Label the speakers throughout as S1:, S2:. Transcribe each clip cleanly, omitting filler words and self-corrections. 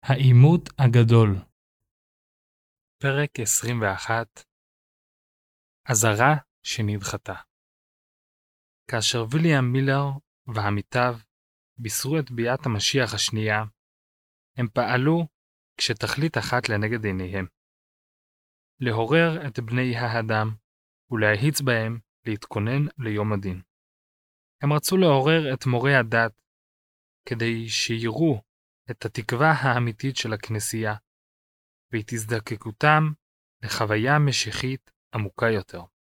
S1: העימות הגדול. פרק 21. אזהרה שנדחתה. כאשר ויליאם מילר ועמיתיו בישרו את ביאת המשיח השנייה, הם פעלו כשתכלית אחת לנגד עיניהם. לעורר את בני האדם ולהאיץ בהם להתכונן ליום הדין. הם רצו לעורר את מורי הדת כדי שיראו את התקווה האמיתית של הכנסייה ואת הזדקקותם לחוויה משיחית עמוקה יותר.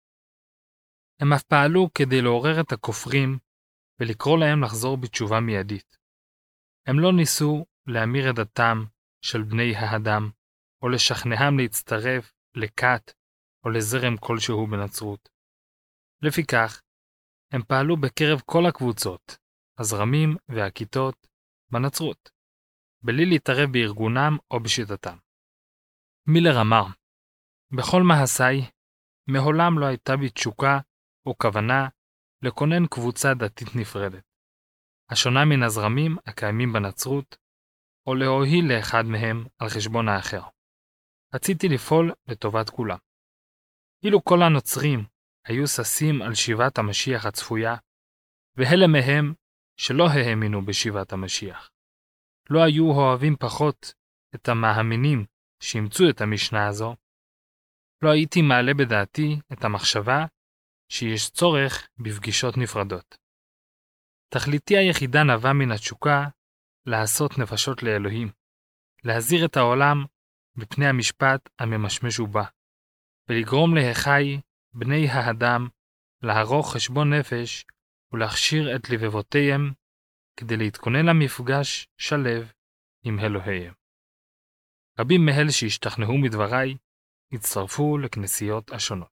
S1: הם אף פעלו כדי לעורר את הכופרים ולקרוא להם לחזור בתשובה מיידית. הם לא ניסו להמיר את דתם של בני האדם או לשכנעם להצטרף לכת או לזרם כלשהו בנצרות. לפיכך, הם פעלו בקרב כל הקבוצות, הזרמים והכיתות בנצרות, בלי להתערב בארגונם או בשיטתם. מילר אמר, בכל מעשיי, מעולם לא הייתה בי תשוקה או כוונה לכונן קבוצה דתית נפרדת, השונה מן הזרמים הקיימים בנצרות, או להועיל לאחד מהם על חשבון האחר. רציתי לפעול לטובת כולם. אילו כל הנוצרים היו ששים על שיבת המשיח הצפויה, ואלה מהם שלא האמינו בשיבת המשיח, לא היו אוהבים פחות את המאמינים שאימצו את המשנה הזו, לא הייתי מעלה בדעתי את המחשבה שיש צורך בפגישות נפרדות. תכליתי היחידה נבעה מן התשוקה לעשות נפשות לאלוהים, להזהיר את העולם מפני המשפט הממשמש ובא, ולגרום לאחי בני האדם לערוך חשבון נפש ולהכשיר את לבבותיהם כדי להתכונן למפגש שלב עם אלוהיהם. רבים מאלה שהשתכנעו מדבריי הצטרפו לכנסיות השונות.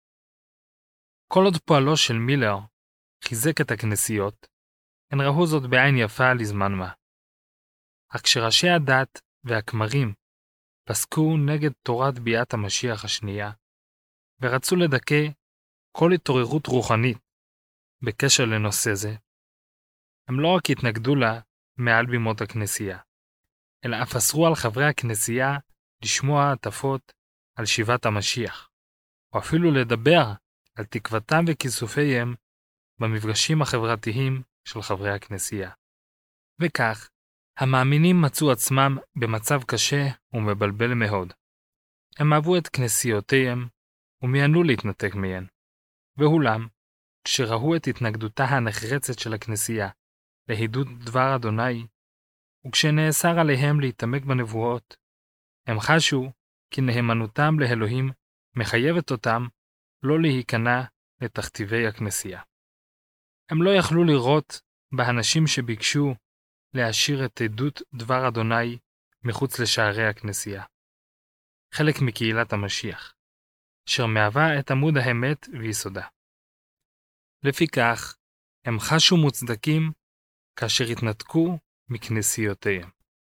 S1: כל עוד פועלו של מילר חיזק את הכנסיות, הן ראו זאת בעין יפה לזמן מה. אך כשראשי הדת והכמרים פסקו נגד תורת ביאת המשיח השנייה, ורצו לדכא כל התעוררות רוחנית בקשר לנושא זה, הם לא רק התנגדו לה מעל בימות הכנסייה, אלא אף אסרו על חברי הכנסייה לשמוע הטפות על שיבת המשיח, או אפילו לדבר על תקוותם וכיסופיהם במפגשים החברתיים של חברי הכנסייה. וכך, המאמינים מצאו עצמם במצב קשה ומבלבל מאוד. הם אהבו את כנסיותיהם ומיהנו להתנתק מהן. ואולם, כשראו את התנגדותה הנחרצת של הכנסייה להידוד דבר אדוני, וכשנאסר עליהם להתעמק בנבואות, הם חשו כי נאמנותם לאלוהים מחייבת אותם לא להיכנע לתכתיבי הכנסייה. הם לא יכלו לראות באנשים שביקשו להשאיר את עדות דבר אדוני מחוץ לשערי הכנסייה, חלק מקהילת המשיח, אשר מהווה את עמוד האמת ויסודה. לפיכך, הם חשו מוצדקים כאשר התנתקו מכנסיותיהם.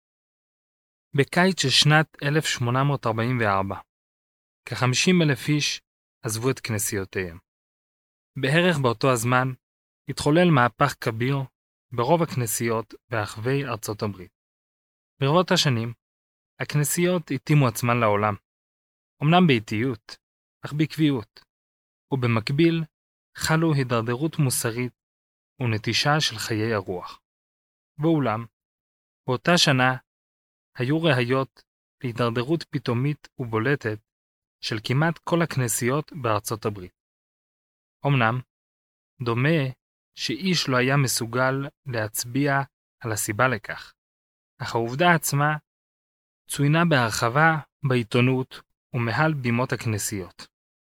S1: בקיץ של שנת 1844, כ-50,000 איש עזבו את כנסיותיהם. בערך באותו הזמן התחולל מהפך כביר ברוב הכנסיות ברחבי ארצות הברית. ברבות השנים, הכנסיות התאימו עצמן לעולם, אמנם באיטיות, אך בקביעות, ובמקביל חלו הידרדרות מוסרית ונטישה של חיי הרוח. ואולם, באותה שנה היו ראיות להידרדרות פתאומית ובולטת של כמעט כל הכנסיות בארצות הברית. אמנם, דומה שאיש לא היה מסוגל להצביע על הסיבה לכך, אך העובדה עצמה צוינה בהרחבה בעיתונות ומעל בימות הכנסיות.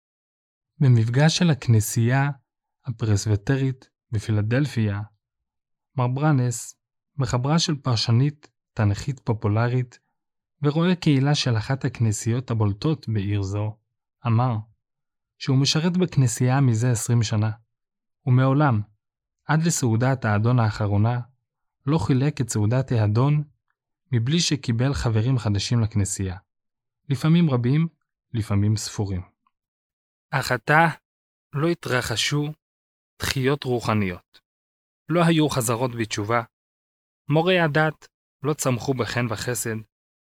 S1: במפגש של הכנסייה הפרסביטרית בפילדלפיה, מר ברנס, מחברה של פרשנית תנכית פופולרית ורואה קהילה של אחת הכנסיות הבולטות בעיר זו, אמר שהוא משרת בכנסייה מזה 20 שנה, ומעולם, עד לסעודת האדון האחרונה, לא חילק את סעודת האדון מבלי שקיבל חברים חדשים לכנסייה, לפעמים רבים, לפעמים ספורים. אך עתה לא התרחשו תחיות רוחניות. לא היו חזרות בתשובה, מורי הדת לא צמחו בחן וחסד,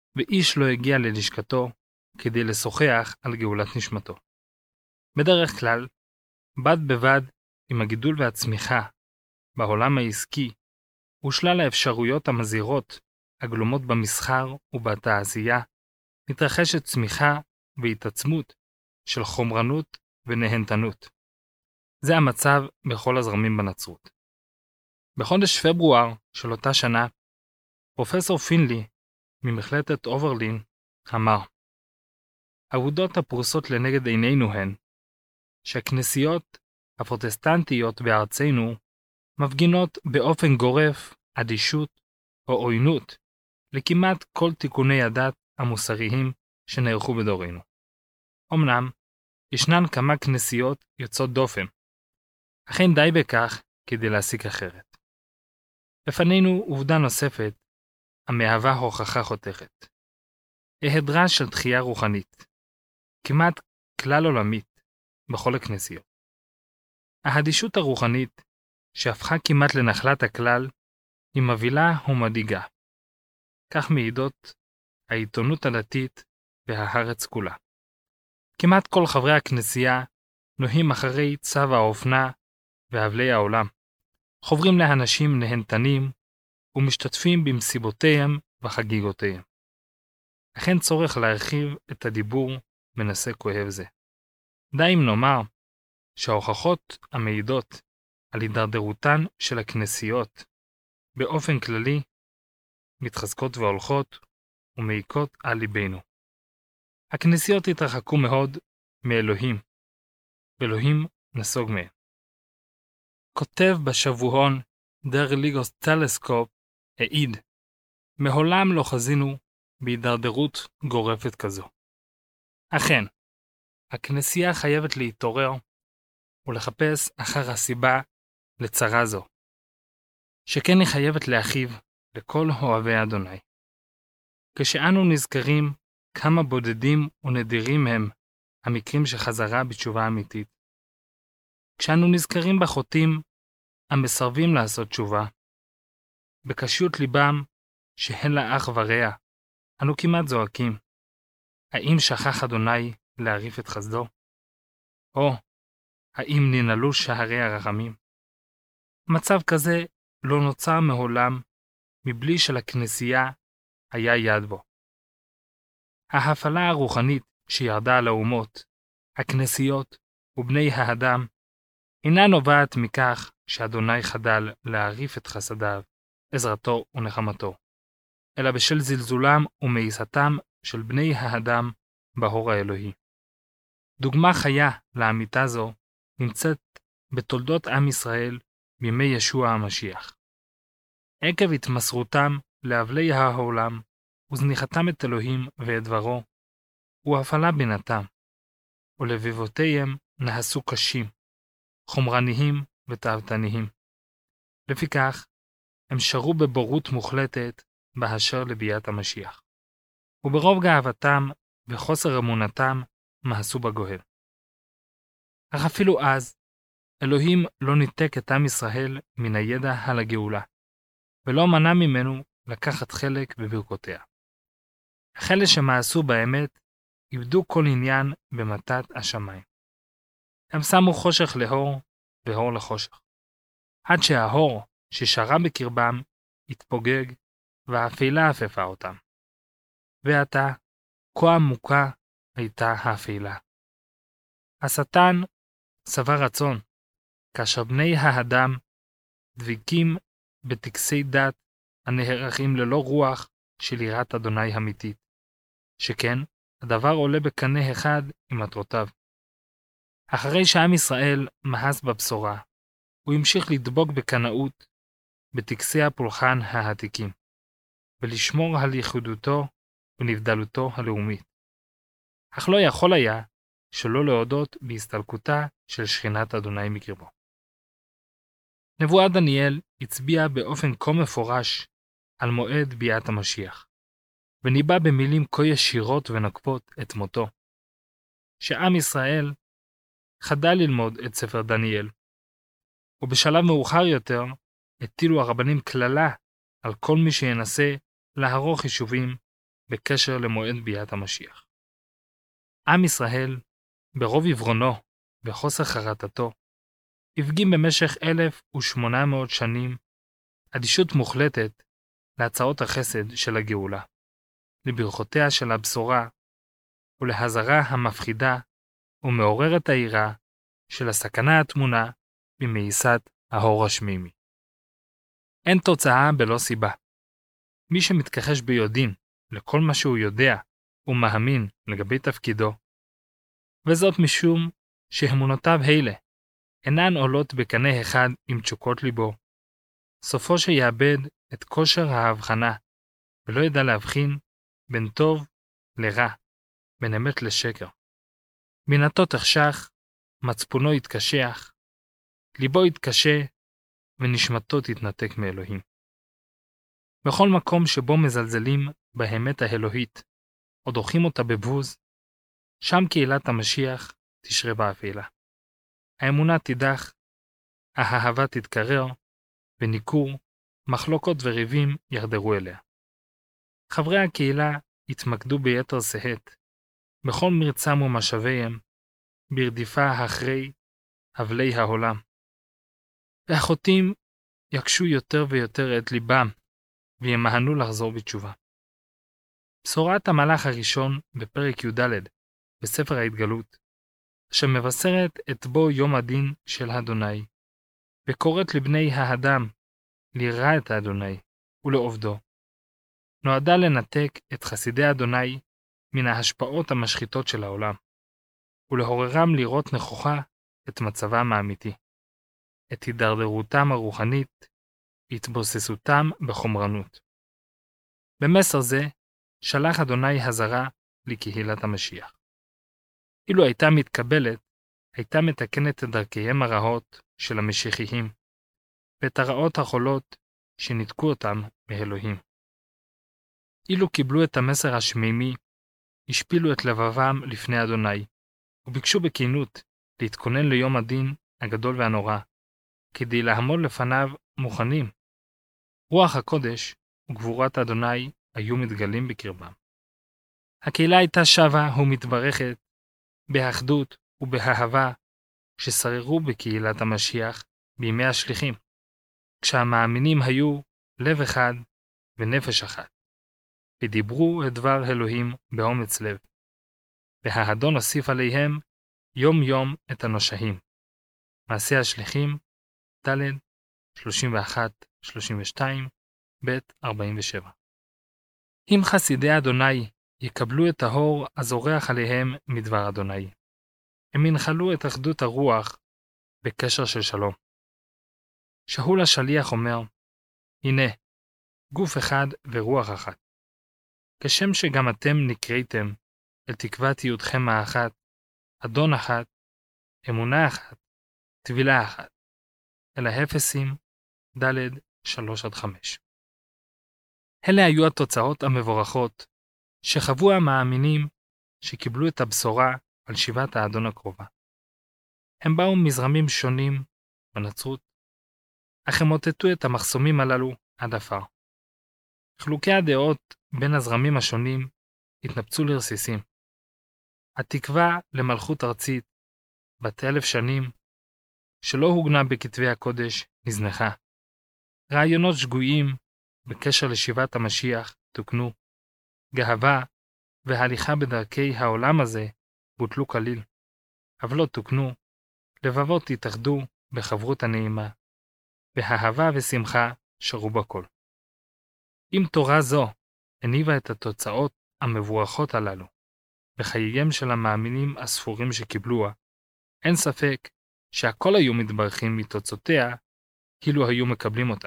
S1: ואיש לא הגיע ללשכתו כדי לשוחח על גאולת נשמתו. בדרך כלל, בד בבד עם הגידול והצמיחה בעולם העסקי ושלל האפשרויות המזהירות הגלומות במסחר ובתעשייה, מתרחשת צמיחה והתעצמות של חומרנות ונהנתנות. זה המצב בכל הזרמים בנצרות. בחודש פברואר של אותה שנה, פרופסור פינלי ממכללת אוברלין אמר, העובדות הפרוסות לנגד עינינו הן שהכנסיות הפרוטסטנטיות בארצנו מפגינות באופן גורף אדישות או עוינות לכמעט כל תיקוני הדת המוסריים שנערכו בדורנו. אמנם, ישנן כמה כנסיות יוצאות דופן, אך אין די בכך כדי להסיק אחרת. לפנינו עובדה נוספת המהווה הוכחה חותכת. היעדרה של תחייה רוחנית, כמעט כלל עולמית, בכל הכנסיות. האדישות הרוחנית, שהפכה כמעט לנחלת הכלל, היא מבהילה ומדאיגה. כך מעידות העיתונות הדתית והארץ כולה. כמעט כל חברי הכנסייה נוהים אחרי צו האופנה והבלי העולם, חוברים לאנשים נהנתנים ומשתתפים במסיבותיהם וחגיגותיהם. אך אין צורך להרחיב את הדיבור בנושא כואב זה. די אם נאמר שההוכחות המעידות על הידרדרותן של הכנסיות באופן כללי מתחזקות והולכות ומעיקות על ליבנו. הכנסיות התרחקו מאוד מאלוהים, ואלוהים נסוג מהם. כותב בשבועון דר ליגוס טלסקופ העיד, מעולם לא חזינו בהידרדרות גורפת כזו. אכן, הכנסייה חייבת להתעורר ולחפש אחר הסיבה לצרה זו, שכן היא חייבת להכאיב לכל אוהבי אדוני. כשאנו נזכרים כמה בודדים ונדירים הם המקרים שחזרה בתשובה אמיתית, כשאנו נזכרים בחוטאים המסרבים לעשות תשובה, בקשיות ליבם שאין לה אח ורע, אנו כמעט זועקים, האם שכח אדוני להעריף את חסדו? או, האם ננעלו שערי הרחמים? מצב כזה לא נוצר מעולם מבלי שלכנסייה היה יד בו. ההפעלה הרוחנית שירדה על האומות, הכנסיות ובני האדם, אינה נובעת מכך שאדוני חדל להעריף את חסדיו, עזרתו ונחמתו, אלא בשל זלזולם ומאיסתם של בני האדם באור האלוהי. דוגמה חיה לאמיתה זו נמצאת בתולדות עם ישראל בימי ישוע המשיח. עקב התמסרותם להבלי העולם וזניחתם את אלוהים ואת דברו, והפעלה בינתם, ולבבותיהם נעשו קשים, חומרניים ותאוותניים. לפיכך, הם שרו בבורות מוחלטת באשר לביאת המשיח. וברוב גאוותם וחוסר אמונתם מעשו בגואל. אך אפילו אז, אלוהים לא ניתק את עם ישראל מן הידע על הגאולה, ולא מנע ממנו לקחת חלק בברכותיה. אך אלה שמעשו באמת, איבדו כל עניין במתת השמיים. הם שמו חושך לאור ואור לחושך, עד שהאור ששרה בקרבם התפוגג והאפלה אפפה אותם. ועתה, כה עמוקה הייתה האפלה. השטן שבע רצון, כאשר בני האדם דבקים בטקסי דת הנערכים ללא רוח של יראת אדוני אמיתית, שכן הדבר עולה בקנה אחד עם מטרותיו. אחרי שעם ישראל מאס בבשורה, הוא המשיך לדבוק בקנאות בטקסי הפולחן העתיקים, ולשמור על ייחודותו ונבדלותו הלאומית. אך לא יכול היה שלא להודות בהסתלקותה של שכינת אדוני מקרבו. נבואת דניאל הצביעה באופן כה מפורש על מועד ביאת המשיח, וניבא במילים כה ישירות ונוקפות את מותו, שעם ישראל חדל ללמוד את ספר דניאל, ובשלב מאוחר יותר הטילו הרבנים כללה על כל מי שינסה לערוך חישובים בקשר למועד ביאת המשיח. עם ישראל, ברוב עברונו וחוסר חרטתו, הפגין במשך 1800 שנים אדישות מוחלטת להצעות החסד של הגאולה, לברכותיה של הבשורה ולהזרה המפחידה ומעוררת העירה של הסכנה הטמונה במאיסת האור השמימי. אין תוצאה בלא סיבה. מי שמתכחש ביודעין לכל מה שהוא יודע ומאמין לגבי תפקידו, וזאת משום שאמונותיו אלה אינן עולות בקנה אחד עם תשוקות ליבו, סופו שיאבד את כושר ההבחנה ולא ידע להבחין בין טוב לרע, בין אמת לשקר. בינתו תחשך, מצפונו יתקשח, ליבו יתקשה ונשמתו תתנתק מאלוהים. בכל מקום שבו מזלזלים באמת האלוהית או דוחים אותה בבוז, שם קהילת המשיח תשרה באפלה. האמונה תידח, האהבה תתקרר, וניכור, מחלוקות וריבים יחדרו אליה. חברי הקהילה יתמקדו ביתר שאת, בכל מרצם ומשאביהם, ברדיפה אחרי אבלי העולם. והחוטאים יקשו יותר ויותר את ליבם, וימהנו לחזור בתשובה. בשורת המלאך הראשון בפרק י"ד בספר ההתגלות, שמבשרת את בו יום הדין של אדוני, וקוראת לבני האדם ליראה את אדוני ולעובדו, נועדה לנתק את חסידי אדוני מן ההשפעות המשחיתות של העולם, ולהוררם לראות נכוחה את מצבם האמיתי, את הידרדרותם הרוחנית, התבוססותם בחומרנות. במסר זה שלח אדוני הזרה לקהילת המשיח. אילו הייתה מתקבלת, הייתה מתקנת את דרכיהם הרעות של המשיחיים, ואת הרעות החולות שניתקו אותם מאלוהים. אילו קיבלו את המסר השמימי, השפילו את לבבם לפני אדוני, וביקשו בכנות להתכונן ליום הדין הגדול והנורא, כדי לעמוד לפניו מוכנים. רוח הקודש וגבורת אדוני היו מתגלים בקרבם. הקהילה הייתה שווה ומתברכת באחדות ובאהבה ששררו בקהילת המשיח בימי השליחים, כשהמאמינים היו לב אחד ונפש אחת, ודיברו את דבר אלוהים באומץ לב. והאדון הוסיף עליהם יום יום את הנושעים. מעשי השליחים, ד' 31-32, ב' 47. אם חסידי אדוני יקבלו את האור הזורח עליהם מדבר אדוני, הם ינחלו את אחדות הרוח בקשר של שלום. שאול השליח אומר, הנה, גוף אחד ורוח אחת. כשם שגם אתם נקראתם אל תקוות יהודכם האחת, אדון אחת, אמונה אחת, טבילה אחת. אל האפסים, ד' 3-5. אלה היו התוצאות המבורכות שחוו המאמינים שקיבלו את הבשורה על שיבת האדון הקרובה. הם באו מזרמים שונים בנצרות, אך הם מוטטו את המחסומים הללו עד עפר. חלוקי הדעות בין הזרמים השונים התנפצו לרסיסים. התקווה למלכות ארצית בת 1000 שנים שלא הוגנה בכתבי הקודש נזנחה. רעיונות שגויים בקשר לשיבת המשיח תוקנו. גאווה והליכה בדרכי העולם הזה בוטלו כליל. עוולות תוקנו, לבבות התאחדו בחברות הנעימה, והאהבה ושמחה שרו בכל. אם תורה זו הניבה את התוצאות המבורכות הללו בחייהם של המאמינים הספורים שקיבלוה, אין ספק שהכל היו מתברכים מתוצאותיה כאילו היו מקבלים אותה.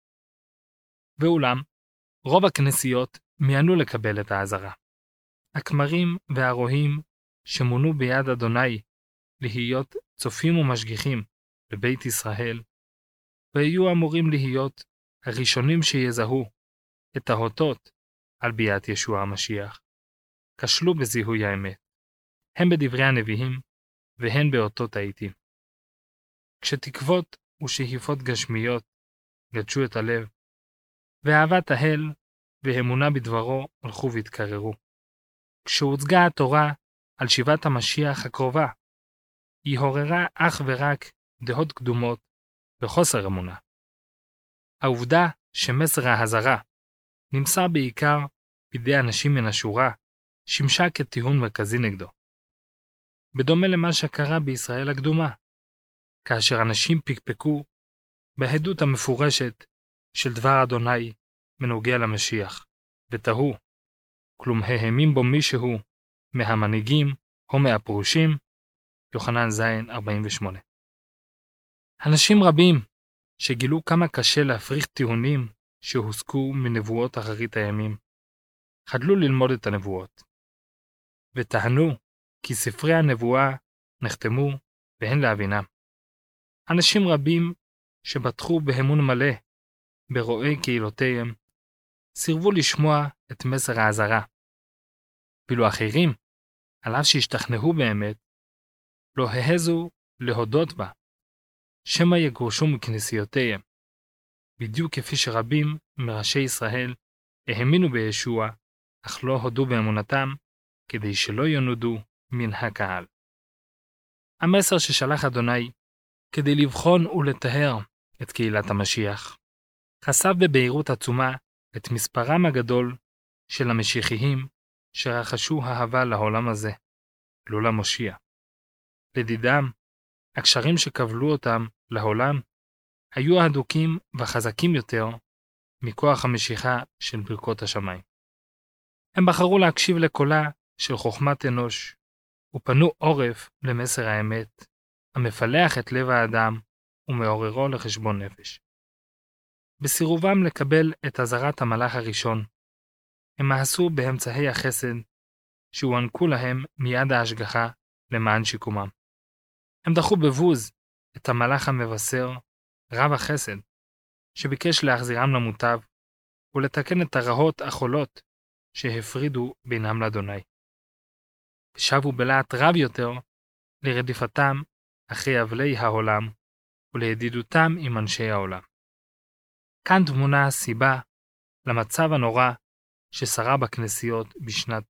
S1: ואולם, רוב הכנסיות מיענו לקבל את העזרה. הכמרים והרועים שמונו ביד אדוני להיות צופים ומשגיחים בבית ישראל, והיו אמורים להיות הראשונים שיזהו את האותות על ביאת ישוע המשיח, כשלו בזיהוי האמת, הם בדברי הנביאים והן באותות העיתים. כשתקוות ושאיפות גשמיות גדשו את הלב, ואהבת האל ואמונה בדברו הלכו והתקררו. כשהוצגה התורה על שיבת המשיח הקרובה, היא עוררה אך ורק דעות קדומות וחוסר אמונה. העובדה שמסר האזהרה נמסר בעיקר בידי אנשים מן השורה, שימשה כטיעון מרכזי נגדו. בדומה למה שקרה בישראל הקדומה, כאשר אנשים פקפקו בעדות המפורשת של דבר אדוני מנוגע למשיח, ותהו, כלום האמין בו מישהו מהמנהיגים או מהפרושים, יוחנן ז' 48. אנשים רבים שגילו כמה קשה להפריך טיעונים שהוסקו מנבואות אחרית הימים, חדלו ללמוד את הנבואות, וטענו כי ספרי הנבואה נחתמו והן להבינם. אנשים רבים שבטחו באמון מלא ברואי קהילותיהם, סירבו לשמוע את מסר האזהרה. ואילו אחרים, על אף שהשתכנעו באמת, לא העזו להודות בה, שמא יגורשו מכנסיותיהם, בדיוק כפי שרבים מראשי ישראל האמינו בישוע, אך לא הודו באמונתם, כדי שלא ינודו מן הקהל. המסר ששלח אדוני, כדי לבחון ולטהר את קהילת המשיח, חשף בבהירות עצומה את מספרם הגדול של המשיחיים שרחשו אהבה לעולם הזה, לא למושיע. לדידם, הקשרים שקבלו אותם לעולם היו הדוקים וחזקים יותר מכוח המשיכה של ברכות השמיים. הם בחרו להקשיב לקולה של חוכמת אנוש, ופנו עורף למסר האמת, המפלח את לב האדם ומעוררו לחשבון נפש. בסירובם לקבל את אזהרת המלאך הראשון, הם מעשו באמצעי החסד שהוענקו להם מיד ההשגחה למען שיקומם. הם דחו בבוז את המלאך המבשר, רב החסד, שביקש להחזירם למוטב ולתקן את הרעות החולות שהפרידו בינם לאדוני. ושבו בלהט רב יותר לרדיפתם אחרי אבלי העולם ולידידותם עם אנשי העולם. כאן תמונה הסיבה למצב הנורא ששרה בכנסיות בשנת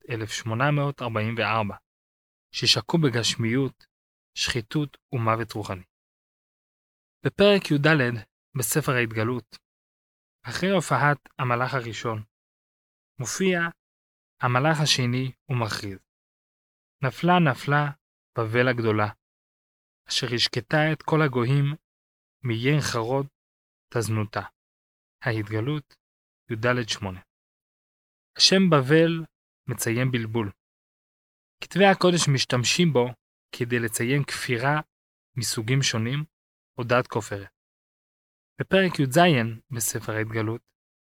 S1: 1844, ששקעו בגשמיות, שחיתות ומוות רוחני. בפרק י"ד בספר ההתגלות, אחרי הופעת המלאך הראשון, מופיע המלאך השני ומכריז: נפלה בבל הגדולה, אשר השקטה את כל הגויים מיין חרוד תזנותה. ההתגלות י"ד 8. השם בבל מציין בלבול. כתבי הקודש משתמשים בו כדי לציין כפירה מסוגים שונים או דת כופרת. בפרק י"ז בספר ההתגלות,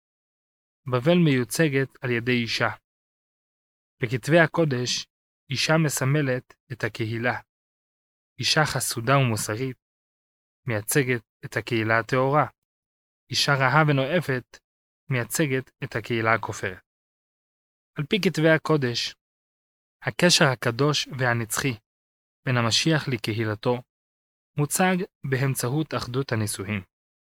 S1: בבל מיוצגת על ידי אישה. בכתבי הקודש, אישה מסמלת את הקהילה. אישה חסודה ומוסרית מייצגת את הקהילה הטהורה. אישה רעה ונואפת מייצגת את הקהילה הכופרת. על פי כתבי הקודש, הקשר הקדוש והנצחי בין המשיח לקהילתו מוצג באמצעות אחדות הנישואים.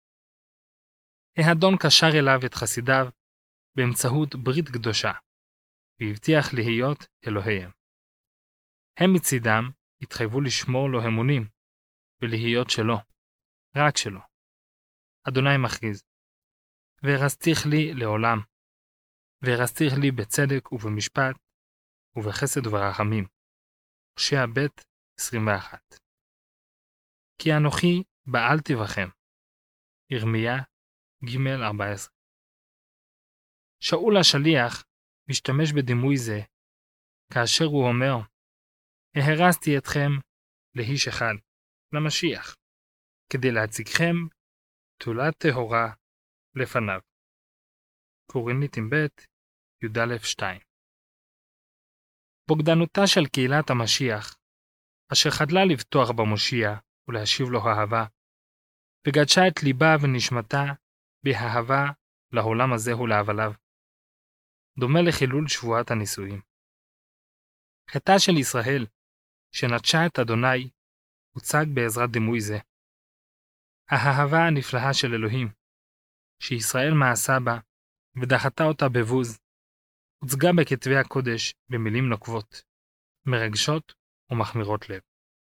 S1: האדון קשר אליו את חסידיו באמצעות ברית קדושה, והבטיח להיות אלוהיהם. הם מצידם התחייבו לשמור לו אמונים ולהיות שלו, רק שלו. אדוני מכריז: והרסתיך לי לעולם, והרסתיך לי בצדק ובמשפט, ובחסד וברחמים. הושע ב' 21. כי אנוכי בעלתי בכם. ירמיה ג' 14. שאול השליח משתמש בדימוי זה, כאשר הוא אומר: הרסתי אתכם לאיש אחד, למשיח, כדי להציגכם תולת טהורה לפניו. קורינתים ב' י"א 2. בוגדנותה של קהילת המשיח, אשר חדלה לבטוח במושיע ולהשיב לו אהבה, וגדשה את ליבה ונשמתה באהבה לעולם הזה ולהבליו, דומה לחילול שבועת הנישואים. חטאה של ישראל, שנטשה את אדוני, הוצג בעזרת דימוי זה. האהבה הנפלאה של אלוהים, שישראל מעשה בה ודחתה אותה בבוז, הוצגה בכתבי הקודש במילים נוקבות, מרגשות ומחמירות לב.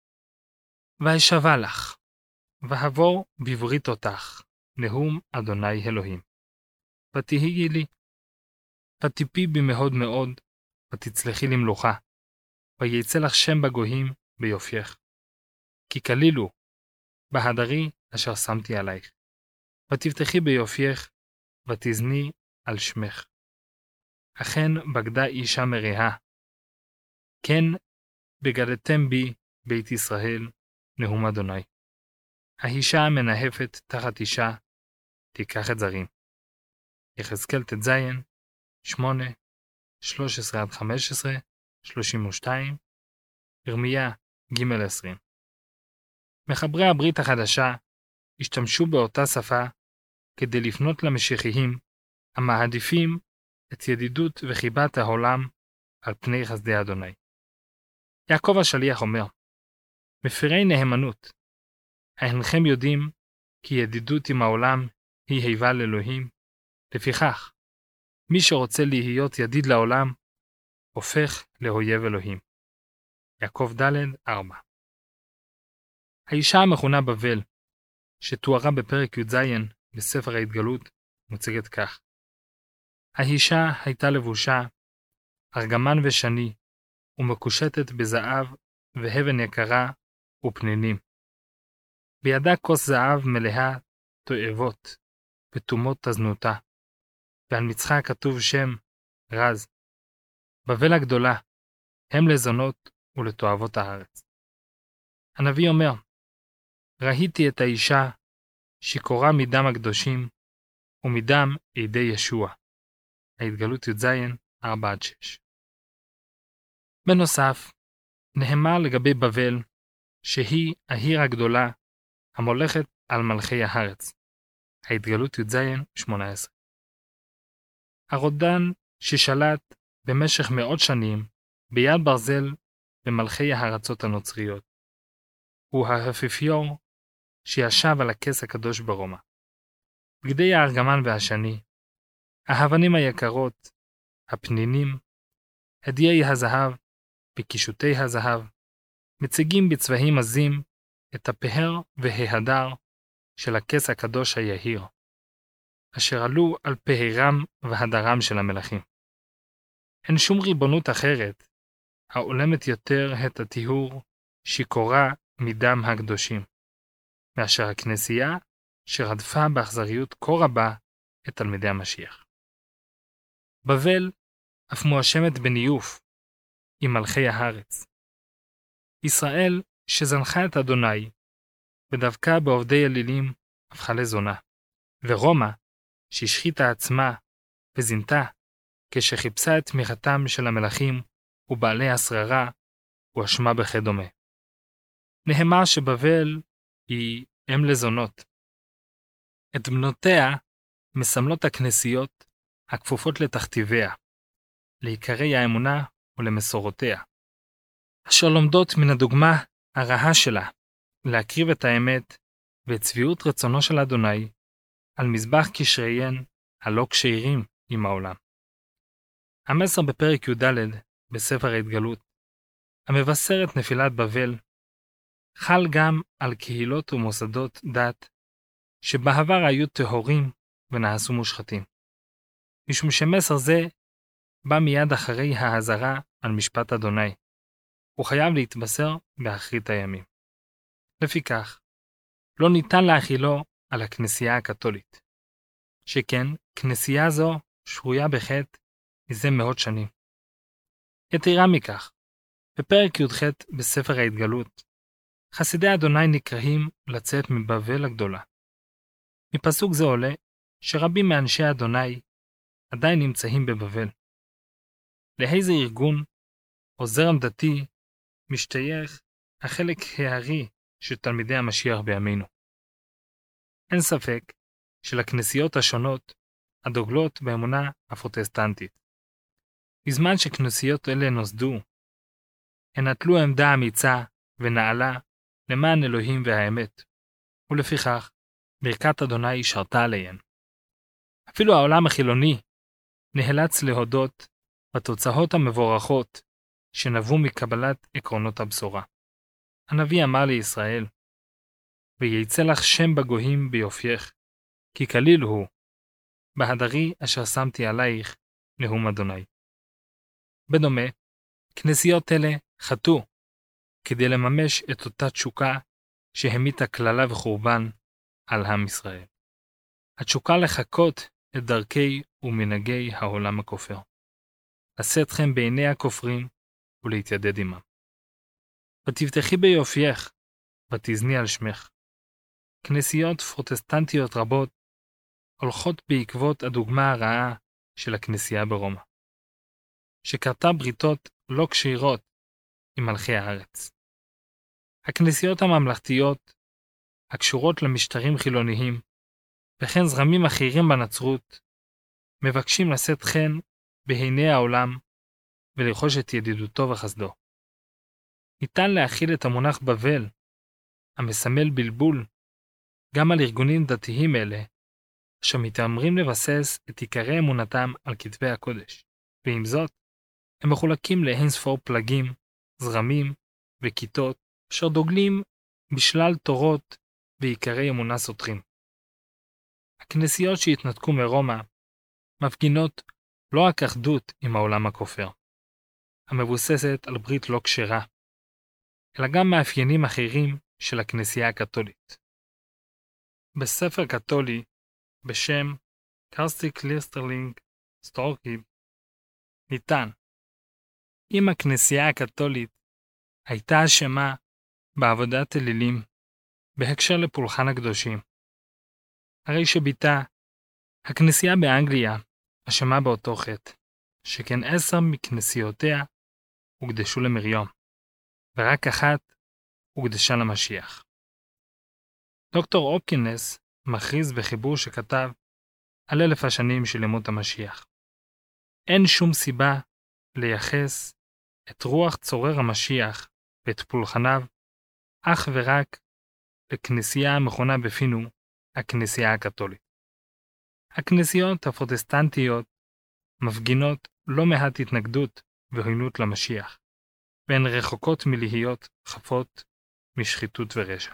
S1: ואשבה לך, והבור בברית אותך, נאום אדוני אלוהים. ותהיי לי, ותיפי בי מאוד מאוד, ותצלחי למלוכה, ויצא לך שם בגויים ביופייך. כי כלילו, בהדרי אשר שמתי עלייך, ותבטחי ביופייך, ותזני על שמך. אכן בגדה אישה מרעה, כן בגדתם בי בית ישראל, נאום אדוני. האישה המנהפת תחת אישה, תיקח את זרים. יחזקאל ט"ז, 8, 13-15, 32, ירמיה ג' 20. מחברי הברית החדשה השתמשו באותה שפה כדי לפנות למשיחיים המעדיפים את ידידות וחיבת העולם על פני חסדי אדוני. יעקב השליח אומר, מפירי נאמנות, אינכם יודעים כי ידידות עם העולם היא היבה לאלוהים? לפיכך, מי שרוצה להיות ידיד לעולם, הופך לאויב אלוהים. יעקב ד' 4. האישה המכונה בבל, שתוארה בפרק י"ז בספר ההתגלות, מוצגת כך. האישה הייתה לבושה ארגמן ושני, ומקושטת בזהב והבן יקרה ופנינים. בידה כוס זהב מלאה תועבות ותומות תזנותה, ועל מצחה כתוב שם רז. בבל הגדולה, הם לזונות ולתועבות הארץ. הנביא אומר, ראיתי את האישה שיכורה מדם הקדושים ומדם עדי ישוע. ההתגלות י"ז 4-6. בנוסף, נאמר לגבי בבל שהיא העיר הגדולה המולכת על מלכי הארץ. ההתגלות י"ז 18. הרודן ששלט במשך מאות שנים ביד ברזל במלכי הארצות הנוצריות, הוא האפיפיור שישב על הכס הקדוש ברומא. בגדי הארגמן והשני, האבנים היקרות, הפנינים, הדיי הזהב וקישוטי הזהב, מציגים בצבעים עזים את הפאר וההדר של הכס הקדוש היהיר, אשר עלו על פארם והדרם של המלכים. אין שום ריבונות אחרת העולמת יותר את הטיהור שיכורה מדם הקדושים, מאשר הכנסייה שרדפה באכזריות כה רבה את תלמידי המשיח. בבל אף מואשמת בניוף עם מלכי הארץ. ישראל שזנחה את אדוני ודווקא בעובדי אלילים הפכה לזונה, ורומא שהשחיתה עצמה וזינתה כשחיפשה את תמיכתם של המלכים ובעלי השררה הואשמה בכדומה. נאמר שבבל היא אם לזונות. את בנותיה מסמלות הכנסיות הכפופות לתכתיביה, לעיקרי האמונה ולמסורותיה, אשר לומדות מן הדוגמה הרעה שלה להקריב את האמת ואת צביעות רצונו של אדוני על מזבח קשריהן הלא קשירים עם העולם. המסר בפרק י"ד בספר ההתגלות, המבשר את נפילת בבל, חל גם על קהילות ומוסדות דת שבעבר היו טהורים ונעשו מושחתים. משום שמסר זה בא מיד אחרי ההזרה על משפט אדוני, הוא חייב להתבשר באחרית הימים. לפיכך, לא ניתן להכילו על הכנסייה הקתולית, שכן כנסייה זו שרויה בחטא מזה מאות שנים. יתרה מכך, בפרק י"ח בספר ההתגלות, חסידי אדוני נקראים לצאת מבבל הגדולה. מפסוק זה עולה שרבים מאנשי אדוני עדיין נמצאים בבבל. לאיזה ארגון או זרם דתי משתייך החלק הערי של תלמידי המשיח בימינו? אין ספק שלכנסיות השונות הדוגלות באמונה הפרוטסטנטית. בזמן שכנסיות אלה נוסדו, הן נטלו עמדה אמיצה ונעלה למען אלוהים והאמת, ולפיכך ברכת אדוני שרתה עליהן. אפילו העולם החילוני נאלץ להודות בתוצאות המבורכות שנבעו מקבלת עקרונות הבשורה. הנביא אמר לישראל, ויצא לך שם בגויים ביופייך, כי כליל הוא, בהדרי אשר שמתי עלייך, נאום אדוני. בדומה, כנסיות אלה חטאו, כדי לממש את אותה תשוקה שהמיתה כללה וחורבן על עם ישראל. התשוקה לחקות את דרכי ומנהגי העולם הכופר. לשאת חן בעיני הכופרים ולהתיידד עמם. ותבטחי ביופייך, ותזני על שמך. כנסיות פרוטסטנטיות רבות הולכות בעקבות הדוגמה הרעה של הכנסייה ברומא, שכרתה בריתות לא כשירות עם מלכי הארץ. הכנסיות הממלכתיות, הקשורות למשטרים חילוניים, וכן זרמים אחרים בנצרות, מבקשים לשאת חן בעיני העולם ולרכוש את ידידותו וחסדו. ניתן להכיל את המונח בבל, המסמל בלבול, גם על ארגונים דתיים אלה, אשר מתאמרים לבסס את עיקרי אמונתם על כתבי הקודש, ועם זאת, הם מחולקים לאין ספור פלגים, זרמים וכיתות, אשר דוגלים בשלל תורות ועיקרי אמונה סותרים. הכנסיות שהתנתקו מרומא מפגינות לא רק אחדות עם העולם הכופר, המבוססת על ברית לא כשרה, אלא גם מאפיינים אחרים של הכנסייה הקתולית. בספר קתולי בשם קרסטי קליסטרלינג סטורקיב ניתן, אם הכנסייה הקתולית הייתה אשמה בעבודת אלילים בהקשר לפולחן הקדושים, הרי שביתה, הכנסייה באנגליה אשמה באותו חטא, שכן 10 מכנסיותיה הוקדשו למרים, ורק אחת הוקדשה למשיח. דוקטור אופקינס מכריז בחיבור שכתב על 1000 השנים של ימות המשיח. אין שום סיבה לייחס את רוח צורר המשיח ואת פולחניו אך ורק לכנסייה המכונה בפינו הכנסייה הקתולית. הכנסיות הפרוטסטנטיות מפגינות לא מעט התנגדות ועוינות למשיח, והן רחוקות מלהיות חפות משחיתות ורשע.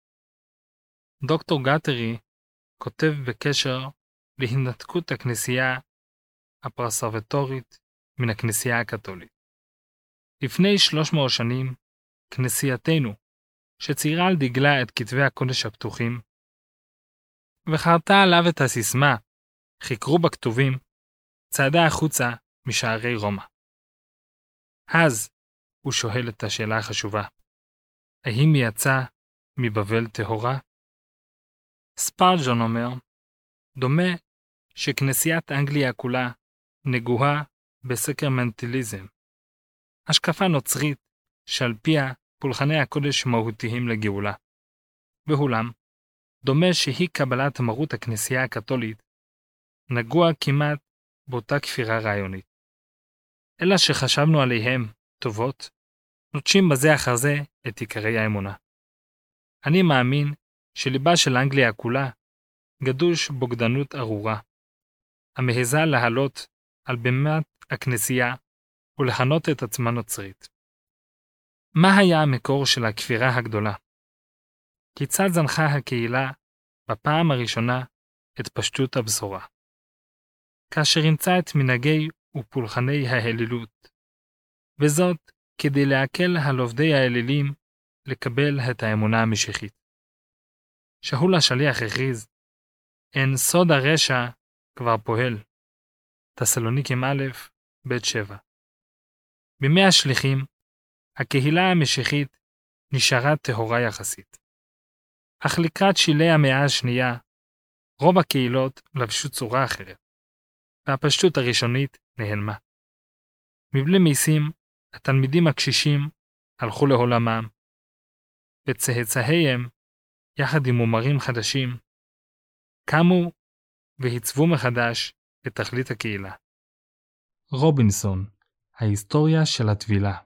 S1: דוקטור גאטרי כותב בקשר להתנתקות הכנסייה הפרסרבטורית מן הכנסייה הקתולית. לפני 300 שנים, כנסייתנו, שציירה על דגלה את כתבי הקודש הפתוחים, וחרתה עליו את הסיסמה, חיקרו בכתובים, צעדה החוצה משערי רומא. אז הוא שואל את השאלה החשובה, האם היא יצאה מבבל טהורה? ספרג'ון אומר, דומה שכנסיית אנגליה כולה נגועה בסקרמנטליזם, השקפה נוצרית שעל פיה פולחני הקודש מהותיים לגאולה. ואולם, דומה שהיא קבלת מרות הכנסייה הקתולית נגוע כמעט באותה כפירה רעיונית. אלא שחשבנו עליהם טובות, נוטשים בזה אחר זה את עיקרי האמונה. אני מאמין שליבה של אנגליה כולה גדוש בוגדנות ארורה, המהזה להעלות על בימת הכנסייה ולכנות את עצמה נוצרית. מה היה המקור של הכפירה הגדולה? כיצד זנחה הקהילה בפעם הראשונה את פשטות הבשורה? כאשר ימצא את מנהגי ופולחני האלילות, וזאת כדי להקל על עובדי האלילים לקבל את האמונה המשיחית. שאול השליח הכריז, אין סוד הרשע כבר פועל. תסלוניקים א' ב' 7. בימי השליחים, הקהילה המשיחית נשארה טהורה יחסית. אך לקראת שילי המאה השנייה, רוב הקהילות לבשו צורה אחרת, והפשטות הראשונית נעלמה. מבלי מיסים, התלמידים הקשישים הלכו לעולמם, וצאצאיהם, יחד עם מומרים חדשים, קמו והצבו מחדש את תכלית הקהילה. רובינסון, ההיסטוריה של הטבילה.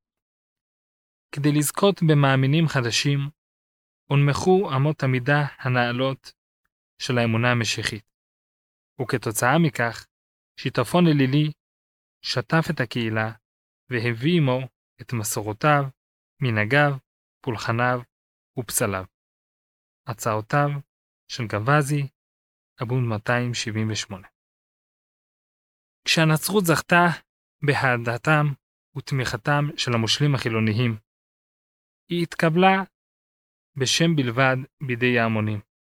S1: כדי לזכות במאמינים חדשים, הונמכו אמות המידה הנעלות של האמונה המשיחית, וכתוצאה מכך שיטפון אלילי שטף את הקהילה והביא עמו את מסורותיו, מנהגיו, פולחניו ופסליו. הצעותיו של גוואזי, עמוד 278. כשהנצרות זכתה בהעדתם ותמיכתם של המושלים החילוניים, היא התקבלה בשם בלבד בידי ההמונים.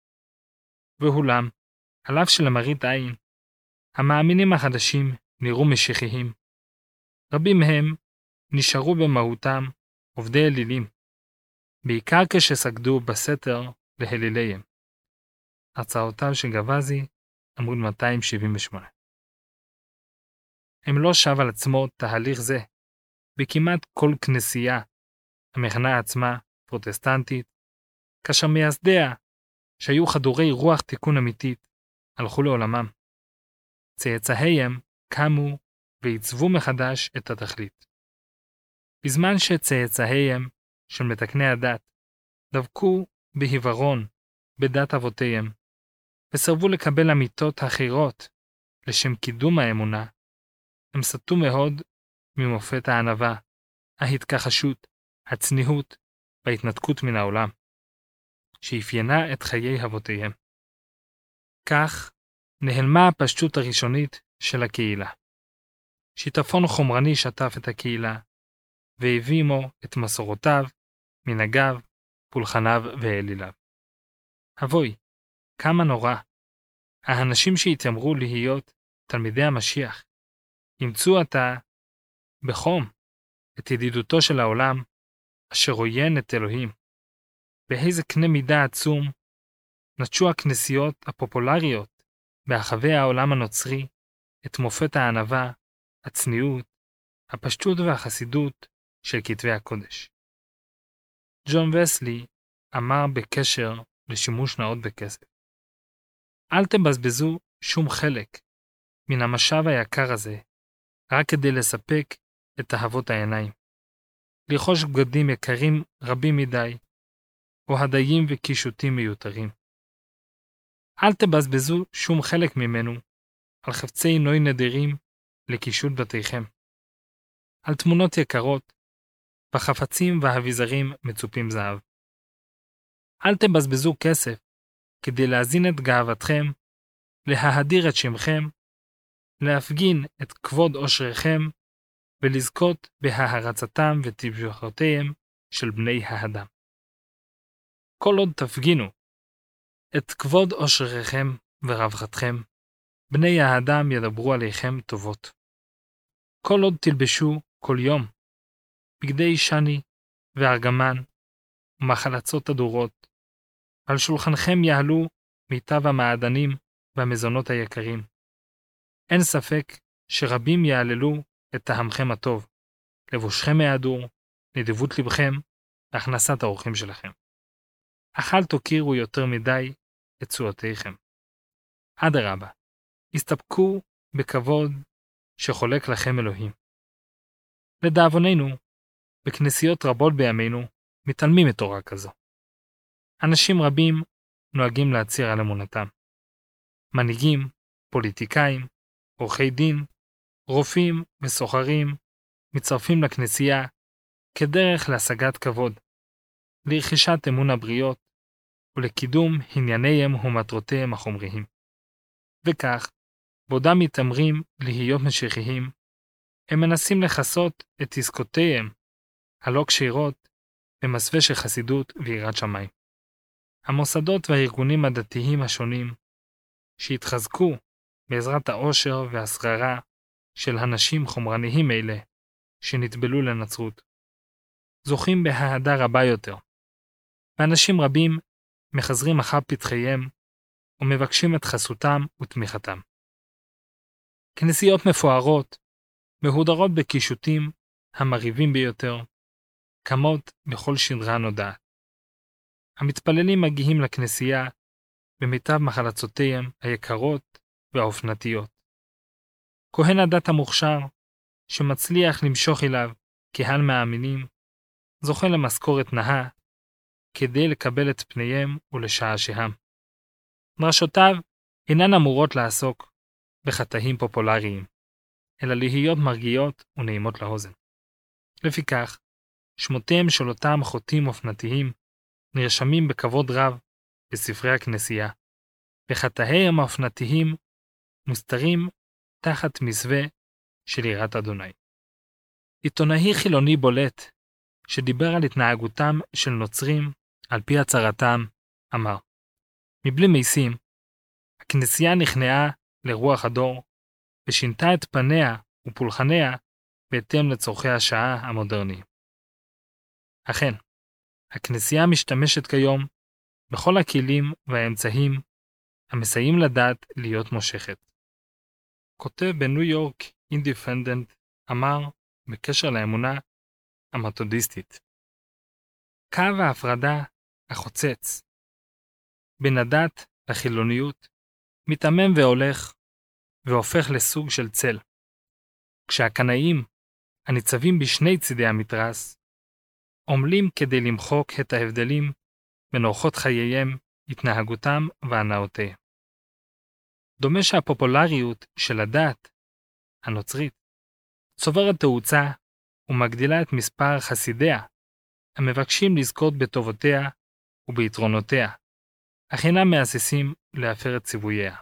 S1: ואולם, על אף שלמראית עין, המאמינים החדשים נראו משיחיים. רבים מהם נשארו במהותם עובדי אלילים, בעיקר כשסגדו בסתר להליליהם. הצעותיו של גוואזי, עמוד 278. הם לא שב על עצמו תהליך זה, בכמעט כל כנסייה, המכנה עצמה פרוטסטנטית, כאשר מייסדיה, שהיו חדורי רוח תיקון אמיתית, הלכו לעולמם. צאצאיהם קמו ועיצבו מחדש את התכלית. בזמן שצאצאיהם של מתקני הדת דבקו בהיוורון בדת אבותיהם, וסרבו לקבל אמיתות אחרות לשם קידום האמונה, הם סטו מאוד ממופת הענווה, ההתכחשות, הצניעות וההתנתקות מן העולם, שאפיינה את חיי אבותיהם. כך נעלמה הפשטות הראשונית של הקהילה. שיטפון חומרני שטף את הקהילה, והביא עמו את מסורותיו, מנהגיו, פולחניו ואליליו. אבוי, כמה נורא. האנשים שהתיימרו להיות תלמידי המשיח, ימצאו עתה בחום את ידידותו של העולם, אשר עוין את אלוהים. באיזה קנה מידה עצום נטשו הכנסיות הפופולריות ברחבי העולם הנוצרי את מופת הענווה, הצניעות, הפשטות והחסידות של כתבי הקודש. ג'ון וסלי אמר בקשר לשימוש נאות בכסף: אל תבזבזו שום חלק מן המשאב היקר הזה רק כדי לספק את אהבות העיניים, לרכוש בגדים יקרים רבים מדי, או הדיים וקישוטים מיותרים. אל תבזבזו שום חלק ממנו על חפצי נוי נדירים לקישוט בתיכם, על תמונות יקרות וחפצים ואביזרים מצופים זהב. אל תבזבזו כסף כדי להזין את גאוותכם, להאדיר את שמכם, להפגין את כבוד עושריכם ולזכות בהערצתם וטבחותיהם של בני האדם. כל עוד תפגינו את כבוד עושריכם ורווחתכם, בני האדם ידברו עליכם טובות. כל עוד תלבשו כל יום בגדי שני וארגמן ומחלצות הדורות, על שולחנכם יעלו מיטב המעדנים והמזונות היקרים. אין ספק שרבים יעללו את טעמכם הטוב, לבושכם מהדור, נדיבות לבכם והכנסת האורחים שלכם. אך אל תוקירו יותר מדי את תשואותיכם. אדרבה, הסתפקו בכבוד שחולק לכם אלוהים. לדאבוננו, בכנסיות רבות בימינו מתעלמים את תורה כזו. אנשים רבים נוהגים להצהיר על אמונתם. מנהיגים, פוליטיקאים, עורכי דין, רופאים וסוחרים מצטרפים לכנסייה כדרך להשגת כבוד, לרכישת אמון הבריות ולקידום ענייניהם ומטרותיהם החומריים. וכך, בעודם מתאמרים להיות משיחיים, הם מנסים לחסות את עסקותיהם הלא קשירות במסווה של חסידות ויראת שמיים. המוסדות והארגונים הדתיים השונים שהתחזקו בעזרת העושר והשררה של אנשים חומרניים אלה שנטבלו לנצרות, זוכים באהדה רבה יותר, ואנשים רבים מחזרים אחר פתחיהם ומבקשים את חסותם ותמיכתם. כנסיות מפוארות, מהודרות בקישוטים המרהיבים ביותר, קמות בכל שדרה נודעת. המתפללים מגיעים לכנסייה במיטב מחלצותיהם היקרות והאופנתיות. כהן הדת המוכשר, שמצליח למשוך אליו קהל מאמינים, זוכה למשכורת נאה כדי לקבל את פניהם ולשעשעם. דרשותיו אינן אמורות לעסוק בחטאים פופולריים, אלא להיות מרגיעות ונעימות לאוזן. לפיכך, שמותיהם של אותם חוטאים אופנתיים נרשמים בכבוד רב בספרי הכנסייה, וחטאיהם האופנתיים מוסתרים תחת מסווה של יראת אדוני. עיתונאי חילוני בולט, שדיבר על התנהגותם של נוצרים על פי הצהרתם, אמר, מבלי מייסים, הכנסייה נכנעה לרוח הדור, ושינתה את פניה ופולחניה בהתאם לצורכי השעה המודרניים. אכן, הכנסייה משתמשת כיום בכל הכלים והאמצעים המסייעים לדת להיות מושכת. כותב בניו יורק אינדיפנדנט אמר בקשר לאמונה המתודיסטית, קו ההפרדה החוצץ בין הדת לחילוניות מתעמם והולך והופך לסוג של צל, כשהקנאים הניצבים בשני צידי המתרס עומלים כדי למחוק את ההבדלים בין אורחות חייהם, התנהגותם והנאותיהם. דומה שהפופולריות של הדת הנוצרית צוברת תאוצה ומגדילה את מספר חסידיה המבקשים לזכות בטובותיה וביתרונותיה, אך אינם מהססים להפר את ציווייה.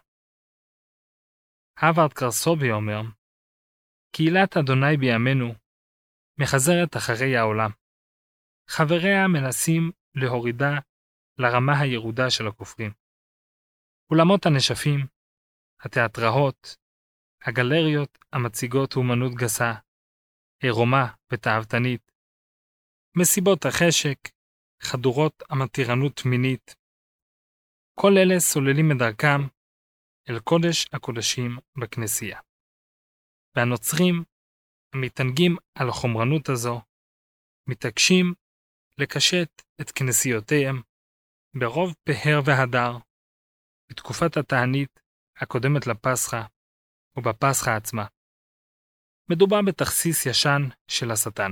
S1: הווארד קרסובי אומר, קהילת אדוני בימינו מחזרת אחרי העולם. חבריה מנסים להורידה לרמה הירודה של הכופרים. אולמות הנשפים, התיאטראות, הגלריות המציגות אומנות גסה, עירומה ותאוותנית, מסיבות החשק, חדורות המתירנות מינית, כל אלה סוללים את דרכם אל קודש הקודשים בכנסייה. והנוצרים, המתענגים על החומרנות הזו, מתעקשים לקשט את כנסיותיהם ברוב פהר והדר, בתקופת התענית הקודמת לפסחה ובפסחה עצמה. מדובר בתכסיס ישן של השטן.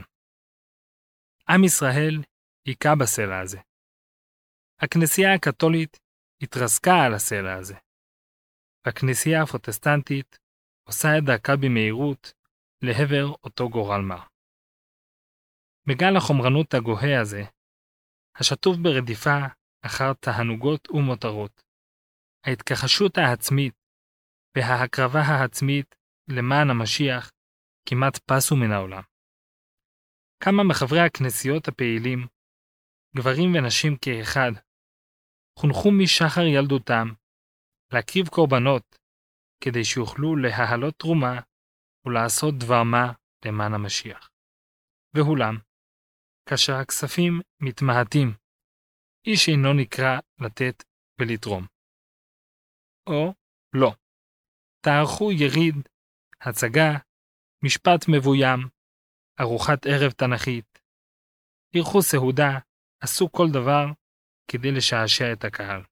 S1: עם ישראל היכה בסלע הזה. הכנסייה הקתולית התרסקה על הסלע הזה. והכנסייה הפרוטסטנטית עושה את דרכה במהירות לעבר אותו גורל מר. בגל החומרנות הגוהה הזה, השטוף ברדיפה אחר תענוגות ומותרות, ההתכחשות העצמית וההקרבה העצמית למען המשיח כמעט פסו מן העולם. כמה מחברי הכנסיות הפעילים, גברים ונשים כאחד, חונכו משחר ילדותם להקריב קורבנות כדי שיוכלו להעלות תרומה ולעשות דבר מה למען המשיח. ואולם, כאשר הכספים מתמעטים, איש אינו נקרא לתת ולתרום. או לא. תערכו יריד, הצגה, משפט מבוים, ארוחת ערב תנכית, ערכו סעודה, עשו כל דבר כדי לשעשע את הקהל.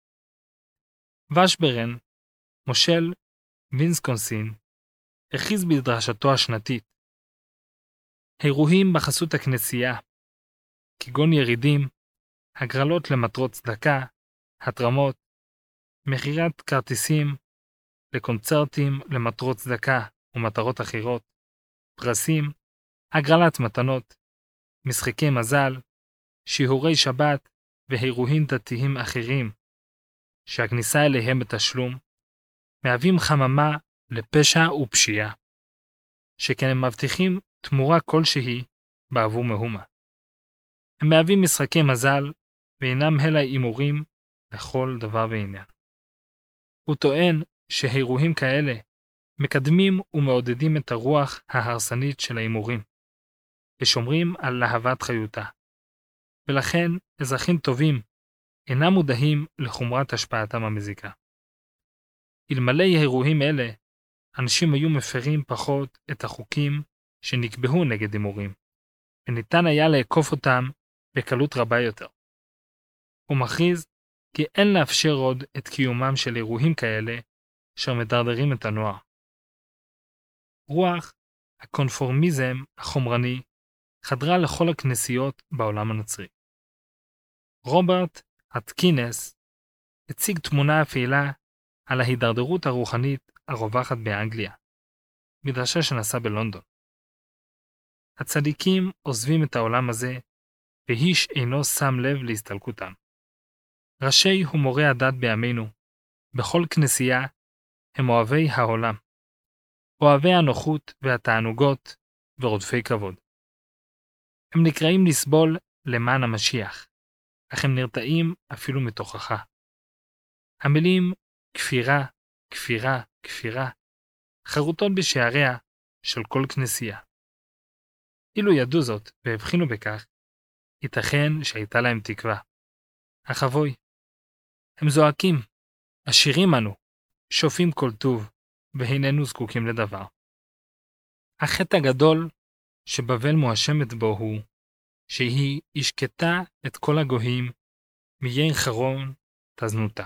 S1: ושברן, מושל וינסקונסין, הכריז בדרשתו השנתית, אירועים בחסות הכנסייה, כגון ירידים, הגרלות למטרות צדקה, התרמות, מכירת כרטיסים לקונצרטים למטרות צדקה ומטרות אחרות, פרסים, הגרלת מתנות, משחקי מזל, שיעורי שבת ואירועים דתיים אחרים, שהכניסה אליהם בתשלום, מהווים חממה לפשע ופשיעה, שכן הם מבטיחים תמורה כלשהי בעבור מהומה. הם מהווים משחקי מזל ואינם אלא הימורים לכל דבר ועניין. הוא טוען שאירועים כאלה מקדמים ומעודדים את הרוח ההרסנית של ההימורים, ושומרים על להבת חיותה. ולכן אזרחים טובים אינם מודעים לחומרת השפעתם המזיקה. אלמלא אירועים אלה, אנשים היו מפרים פחות את החוקים שנקבעו נגד הימורים, וניתן היה לעקוף אותם בקלות רבה יותר. הוא מכריז כי אין לאפשר עוד את קיומם של אירועים כאלה אשר מדרדרים את הנוער. רוח הקונפורמיזם החומרני חדרה לכל הכנסיות בעולם הנוצרי. רוברט אטקינס הציג תמונה אפלה על ההידרדרות הרוחנית הרווחת באנגליה, מדרשה שנעשה בלונדון. הצדיקים עוזבים את העולם הזה, ואיש אינו שם לב להסתלקותם. ראשי ומורי הדת בימינו, בכל כנסייה, הם אוהבי העולם, אוהבי הנוחות והתענוגות ורודפי כבוד. הם נקראים לסבול למען המשיח, אך הם נרתעים אפילו מתוכחה. המילים כפירה, כפירה, כפירה, חרוטות בשעריה של כל כנסייה. אילו ידעו זאת והבחינו בכך, ייתכן שהייתה להם תקווה. אך אבוי, הם זועקים, עשירים אנו, שופים כל טוב, והיננו זקוקים לדבר. החטא הגדול שבבל מואשמת בו הוא, שהיא השקטה את כל הגויים מיין חרון תזנותה.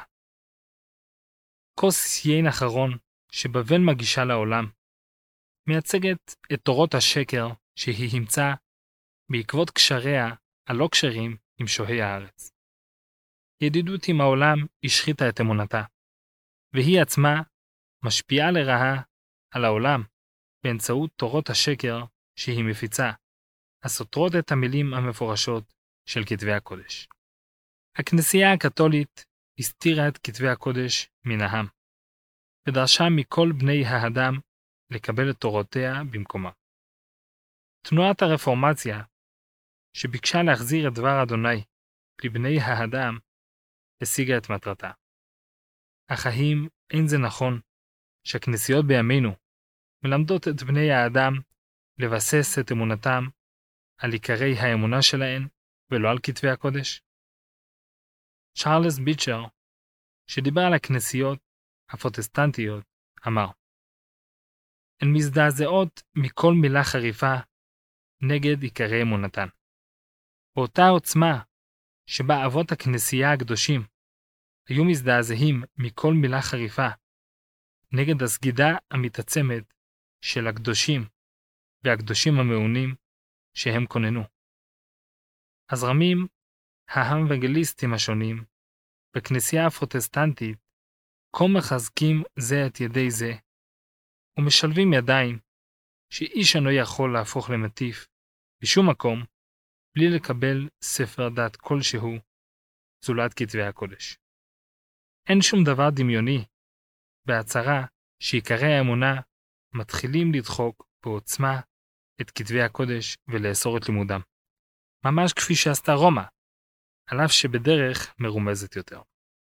S1: כוס יין אחרון שבבל מגישה לעולם, מייצגת את תורות השקר שהיא המצאה בעקבות קשריה הלא קשרים עם שוהי הארץ. ידידות עם העולם השחיתה את אמונתה, והיא עצמה משפיעה לרעה על העולם באמצעות תורות השקר שהיא מפיצה, הסותרות את המילים המפורשות של כתבי הקודש. הכנסייה הקתולית הסתירה את כתבי הקודש מן העם, ודרשה מכל בני האדם לקבל את תורותיה במקומה. תנועת הרפורמציה, שביקשה להחזיר את דבר אדוני לבני האדם, השיגה את מטרתה. אך האם אין זה נכון שהכנסיות בימינו מלמדות את בני האדם לבסס את אמונתם על עיקרי האמונה שלהן ולא על כתבי הקודש? צ'ארלס ביטשר, שדיבר על הכנסיות הפרוטסטנטיות, אמר, הן מזדעזעות מכל מילה חריפה נגד עיקרי אמונתן. באותה עוצמה שבה אבות הכנסייה הקדושים היו מזדעזעים מכל מילה חריפה נגד הסגידה המתעצמת של הקדושים והקדושים המעונים שהם כוננו. הזרמים האוונגליסטים השונים בכנסייה הפרוטסטנטית כה מחזקים זה את ידי זה ומשלבים ידיים שאיש אינו יכול להפוך למטיף בשום מקום בלי לקבל ספר דת כלשהו זולת כתבי הקודש. אין שום דבר דמיוני בהצהרה שעיקרי האמונה מתחילים לדחוק בעוצמה את כתבי הקודש ולאסור את לימודם, ממש כפי שעשתה רומא, על אף שבדרך מרומזת יותר.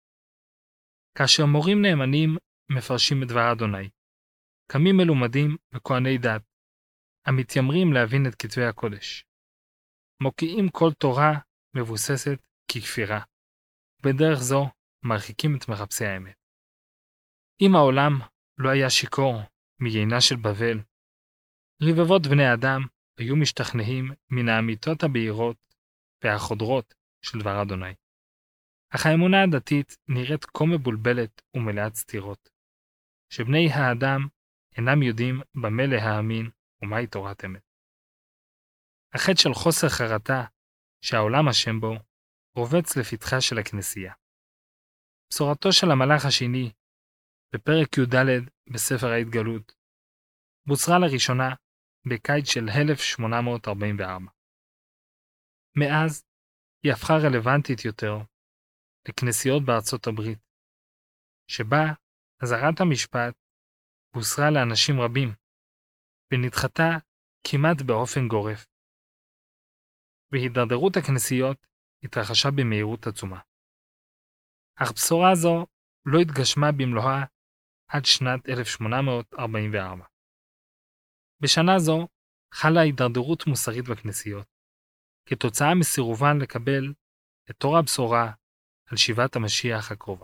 S1: כאשר מורים נאמנים מפרשים את דבר אדוני, קמים מלומדים וכהני דת, המתיימרים להבין את כתבי הקודש. מוקיעים כל תורה מבוססת ככפירה, ובדרך זו מרחיקים את מחפשי האמת. אם העולם לא היה שיכור מיינה של בבל, רבבות בני אדם היו משתכנעים מן האמיתות הבהירות והחודרות של דבר אדוני. אך האמונה הדתית נראית כה מבולבלת ומלאת סתירות, שבני האדם אינם יודעים במה להאמין ומהי תורת אמת. החטא של חוסר חרטה שהעולם אשם בו רובץ לפתחה של הכנסייה. בשורתו של המלאך השני בפרק י"ד בספר ההתגלות בוצרה לראשונה בקיץ של 1844. מאז היא הפכה רלוונטית יותר לכנסיות בארצות הברית, שבה אזהרת המשפט בוסרה לאנשים רבים ונדחתה כמעט באופן גורף. והידרדרות הכנסיות התרחשה במהירות עצומה. אך בשורה זו לא התגשמה במלואה עד שנת 1844. בשנה זו חלה הידרדרות מוסרית בכנסיות, כתוצאה מסירובן לקבל את תור הבשורה על שיבת המשיח הקרובה.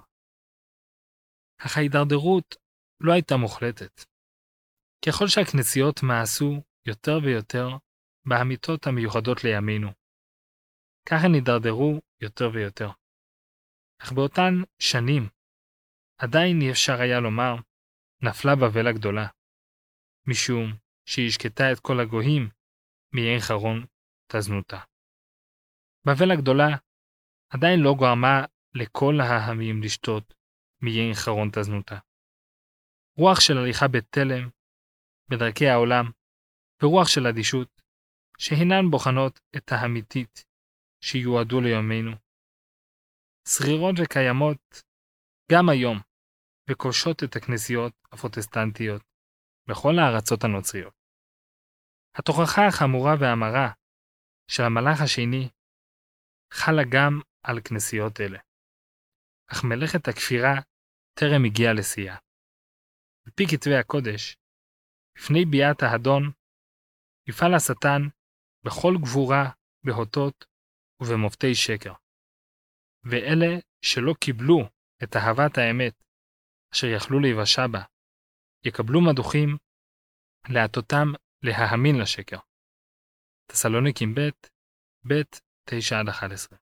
S1: אך ההידרדרות לא הייתה מוחלטת. ככל שהכנסיות מעשו יותר ויותר באמיתות המיוחדות לימינו, כך הן הידרדרו יותר ויותר. אך באותן שנים עדיין אי אפשר היה לומר נפלה בבל הגדולה, משום שהיא השקטה את כל הגויים מעין חרון תזנותה. בבל הגדולה עדיין לא גרמה לכל העמים לשתות מעין חרון תזנותה. רוח של הליכה בתלם, בדרכי העולם, ורוח של אדישות, שהינן בוחנות את האמיתית שיועדו ליומנו. שרירות וקיימות גם היום, וקושות את הכנסיות הפרוטסטנטיות בכל הארצות הנוצריות. התוכחה החמורה והמרה של המלאך השני חלה גם על כנסיות אלה. אך מלאכת הכפירה טרם הגיעה לשיאה. על פי כתבי הקודש, לפני ביאת האדון, יפעל השטן בכל גבורה, בהוטות ובמופתי שקר. ואלה שלא קיבלו את אהבת האמת, אשר יכלו להיוושע בה, יקבלו מדוחים להטותם להאמין לשקר. תסלוניקים ב' 9-11.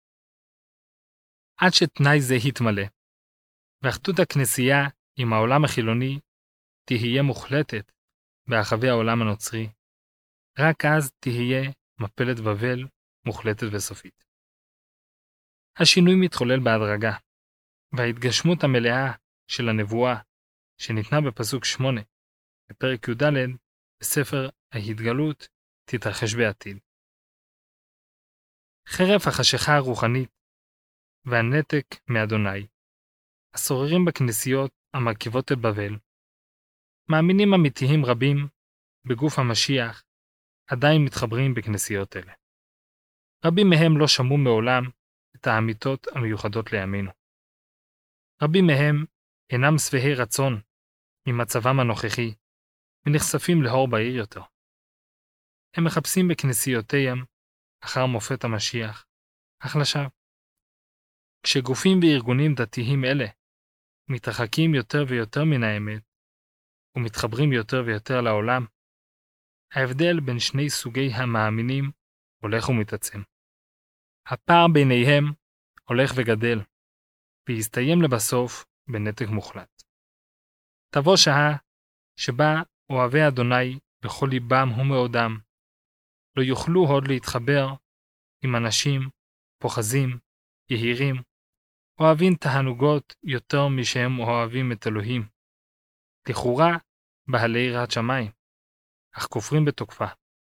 S1: עד שתנאי זה יתמלא, ואחדות הכנסייה עם העולם החילוני תהיה מוחלטת ברחבי העולם הנוצרי, רק אז תהיה מפלת בבל מוחלטת וסופית. השינוי מתחולל בהדרגה, וההתגשמות המלאה של הנבואה שניתנה בפסוק 8 בפרק י"ד בספר ההתגלות תתרחש בעתיד. חרף החשיכה הרוחנית והנתק מאדוני, השוררים בכנסיות המרכיבות את בבל, מאמינים אמיתיים רבים בגוף המשיח עדיין מתחברים בכנסיות אלה. רבים מהם לא שמעו מעולם את האמיתות המיוחדות לימינו. רבים מהם אינם שבעי רצון ממצבם הנוכחי ונחשפים לאור בהיר יותר. הם מחפשים בכנסיותיהם אחר מופת המשיח, אך לשווא. כשגופים וארגונים דתיים אלה מתרחקים יותר ויותר מן האמת ומתחברים יותר ויותר לעולם, ההבדל בין שני סוגי המאמינים הולך ומתעצם. הפער ביניהם הולך וגדל, ויסתיים לבסוף בנתק מוחלט. תבוא שעה שבה אוהבי אדוני בכל ליבם ומאודם לא יוכלו עוד להתחבר עם אנשים פוחזים, יהירים, אוהבים תענוגות יותר משהם אוהבים את אלוהים, לכאורה בעלי יראת שמיים, אך כופרים בתוקפה.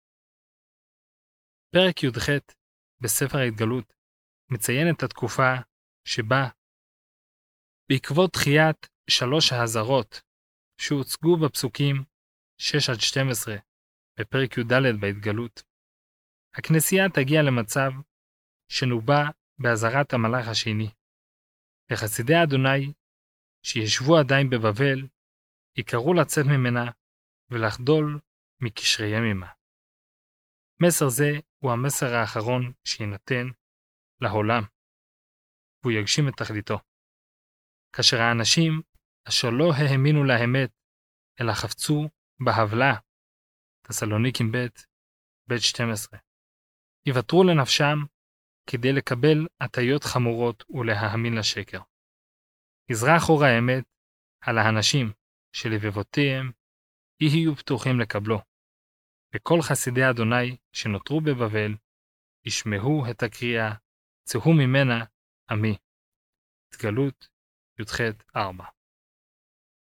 S1: פרק י"ח בספר ההתגלות מציין את התקופה שבה, בעקבות דחיית 3 האזהרות שהוצגו בפסוקים 6-12 בפרק י"ד בהתגלות, הכנסייה תגיע למצב שנובע באזהרת המלאך השני, וחסידי אדוני שישבו עדיין בבבל יקראו לצאת ממנה ולחדול מקשריהם עמה. מסר זה הוא המסר האחרון שיינתן לעולם, והוא יגשים את תכליתו. כאשר האנשים אשר לא האמינו לאמת, אלא חפצו בהבלה, תסלוניקים ב' 12, יוותרו לנפשם כדי לקבל הטיות חמורות ולהאמין לשקר. יזרח אור האמת על האנשים שלבבותיהם יהיו פתוחים לקבלו, וכל חסידי אדוני שנותרו בבבל ישמעו את הקריאה, צאו ממנה עמי. התגלות י"ח 4.